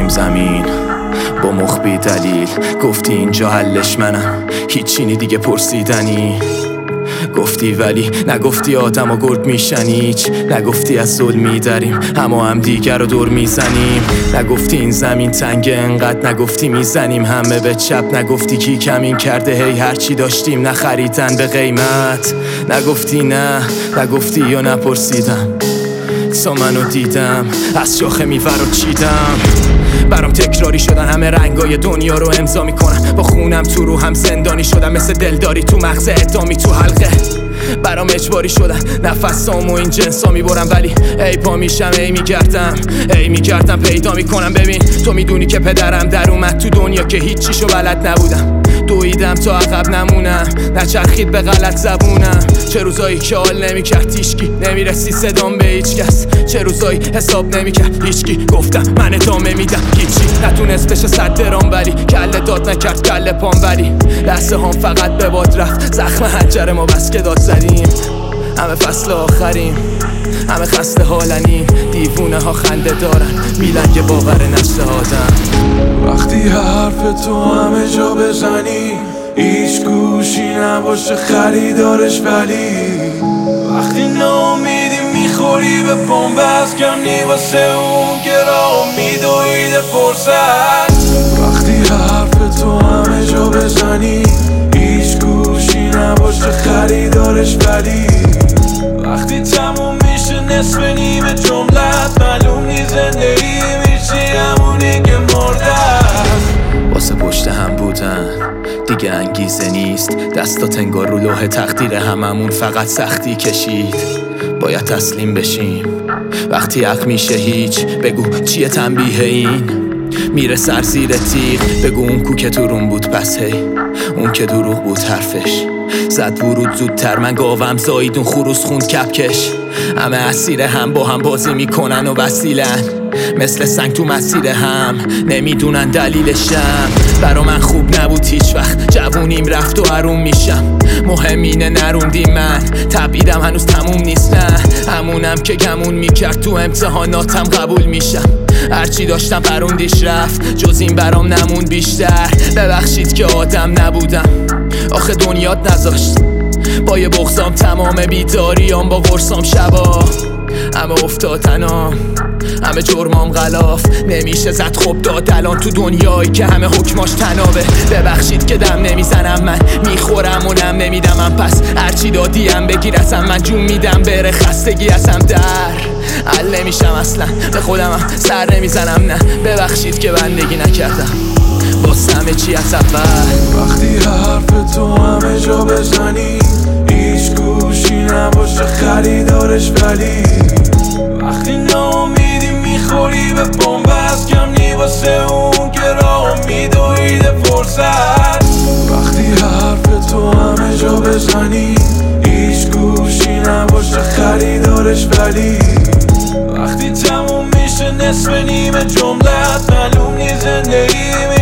رفتیم زمین با مخبی دلیل، گفتی اینجا حلش منم، هیچی دیگه پرسیدنی گفتی ولی نگفتی آدم و گرگ میشن هیچ، نگفتی از ظلم میدریم اما هم دیگر رو دور میزنیم، نگفتی این زمین تنگه انقدر، نگفتی میزنیم همه به چپ، نگفتی کی کمین کرده هی هرچی داشتیم نخریدن به قیمت، نگفتی نه، نگفتی یا نپرسیدم تا منو دیدم از شاخه میوه رو چیدم، برام تکراری شدن همه رنگای دنیا رو امضا میکنم، با خونم تو رو هم زندانی شدم، مثل دلداری تو مغز ادامی تو حلقه، برام اجباری شدن نفسامو این جنسا میبرم، ولی ای پا میشم ای میگردم پیدا میکنم. ببین تو میدونی که پدرم در اومد تو دنیا که هیچیشو بلد نبودم، دویدم تا عقب نمونم، نچرخید به غلط زبونم، چه روزایی که حال نمیکرد هیچکی، نمیرسی صدام به هیچ کس، چه روزایی حساب نمیکرد هیچکی، گفتم من ادامه میدم هیچی نتونست بشه 100 درام، ولی کله داد نکرد کله پام، ولی لحظه هم فقط به باد رفت، زخم حنجره ما بس که داد زدیم، همه فصل آخریم، همه خسته حالنیم، دیوونه ها خنده دارن میلنگ باور نشته آدم، وقتی حرف تو همه جا بزنی هیچ گوشی نباشه خریدارش، ولی وقتی ناامیدی میخوری به پام بس کمی واسه اون که راه میدویده فرصت، وقتی حرف تو همه جا بزنی هیچ گوشی نباشه خریدارش، ولی وقتی تموم میشه نصف نیمه جملت معلوم نیست زندگی میشه همونی که مرده، واسه پشت هم بودن دیگه انگیزه نیست، دستات انگار رو لوح تقدیر هممون فقط سختی کشید، باید تسلیم بشیم وقتی حق میشه هیچ، بگو چیه تنبیه این میره سر زیر تیغ، بگو اون کو که تو روم بود پس هی اون که دروغ بود حرفش، زد ورود زودتر من گاوم زایید اون خروس خوند کپکش، همه اسیر هم با هم بازی میکنن و وسیلن مثل سنگ تو مسیر هم نمیدونن دلیلشم، برا من خوب نبود هیچ وقت، جوونیم رفت و حروم میشم، مهم اینه نروندیم من تبعیدم هنوز تموم نیست، نه همونم که گمون میکرد تو امتحاناتم قبول میشم، هرچی داشتم پروندیش رفت جز این برام نمون بیشتر، ببخشید که آدم نبودم آخه دنیات نذاشت، با یه بغضام تمام بیداریام با قرصام شبا، همه افتادنام همه جرمام غلاف، نمیشه زد خوب داد الان تو دنیایی که همه حکماش تنابه، ببخشید که دم نمیزنم من میخورم و نم نمیدم من، پس هرچی دادیم بگیر ازم، من جون میدم بره خستگی ازم در حل نمیشم اصلا، به خودمم سر نمیزنم نه ببخشید که بندگی نکردم باز همه چی از اول، وقتی حرف تو همه جا بزنی هیچ گوشی نباشه خریدارش، ولی وقتی ناامیدی میخوری به پام بس کمی واسه اون که راه میدویده فرصت، وقتی حرف تو همه جا بزنی هیچ گوشی نباشه خریدارش، ولی وقتی تموم میشه نصف نیمه جملت معلوم نیست زندگی